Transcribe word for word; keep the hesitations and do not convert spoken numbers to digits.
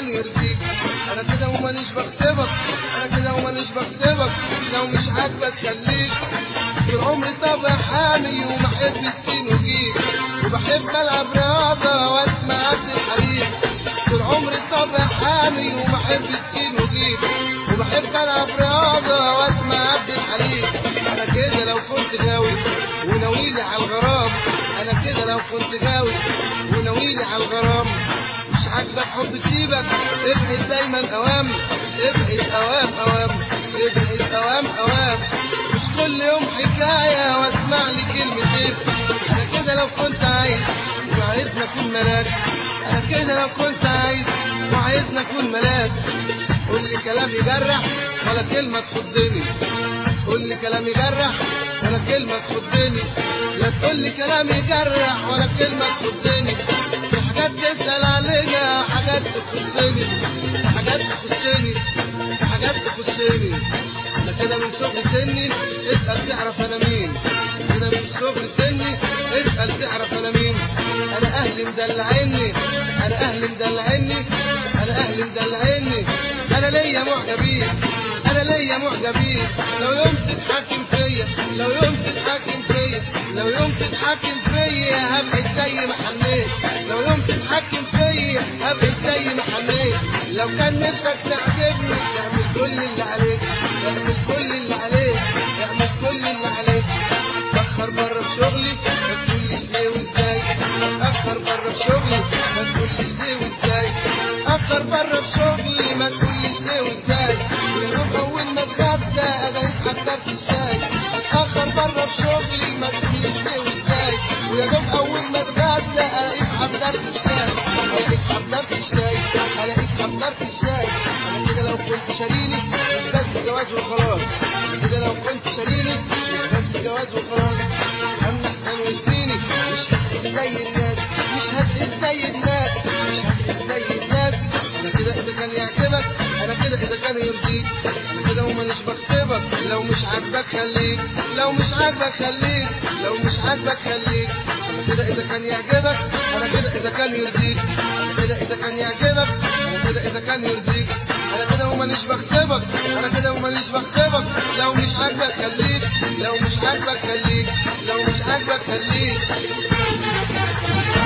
كان يرضيك. انا كده ومانيش بغصبك، انا كده ومانيش بغصبك، لو مش عاجبك خليك. طول عمري طبع حامي وبحب السين وجيب، وبحب العب رياضه واسمع عبد الحليم. طول عمري طبع حامي وبحب السين وجيب، وبحب العب رياضه واسمع عبد الحليم. انا كده لو كنت غاوي وناويلي على الغرام، انا كده لو كنت غاوي وناويلي على الغرام. مش عاجبك حب سيبك، ابعد دايما اوام، ابعد اوام اوام، ابعد اوام اوام. مش كل يوم حكايه واسمع لي كلمتين. انا كده لو كنت عايز وعايزني اكون ملاك، انا كده لو كنت عايز وعايزني اكون ملاك. قول لي كلام يجرح ولا كلمه تخضني، قول لي كلام يجرح ولا كلمه تخضني. لا تقول لي كلام يجرح ولا كلمه تخضني. في حاجات تسال عليها حاجات تخصني، حاجات تخصني، حاجات تخصني. انا كده من صغر سني اسال تعرف انا مين، كده من صغر سني اسال تعرف انا مين. انا اهلي مدلعيني، انا اهلي مدلعيني، انا اهلي مدلعيني. انا ليا معجبين، انا ليا معجبين. لو يوم تتحكم فيا، لو يوم تتحكم فيا، لو يوم تتحكم فيا هبعد زي ما حنيت، لو يوم تتحكم فيا هبعد زي ما حنيت. لو كان نفسك تعجبني اعمل كل اللي عليك، اعمل كل اللي عليك، اعمل كل اللي عليك. اتأخر بره في شغلي ما تقوليش ليه وازاي، اتأخر بره في شغلي ما تقوليش ليه وازاي، اتأخر بره في شغلي ما تقوليش ليه وازاي. ويا دوب اول ما اتغدى الاقيك حضرت الشاي، اتأخر بره في شغلي ما تقوليش ليه وازاي. ويا دوب اول ما اتغدى الاقيك حضرت الشاي، الاقيك حضرت الشاي، الاقيك حضرت الشاي. انا كده لو كنت شاريني مش بس جواز وخلاص، انا كده لو كنت شاريني مش بس جواز وخلاص. اما احسن وسنيني مش هتقل زي الناس، مش هتقل زي الناس، مش هتقل زي الناس. انا كده اذا كان يعجبك، انا كده اذا كان يرضيك. انا كده ومانيش بغصبك، لو مش عاجبك خليك، لو مش عاجبك خليك، لو مش عاجبك خليك. انا كده اذا كان يعجبك، انا كده اذا كان يرضيك. انا كده اذا كان يعجبك، انا كده اذا كان يرضيك. انا كده ومانيش بغصبك، انا كده ومانيش بغصبك. لو مش عاجبك خليك، لو مش عاجبك خليك، لو مش عاجبك خليك.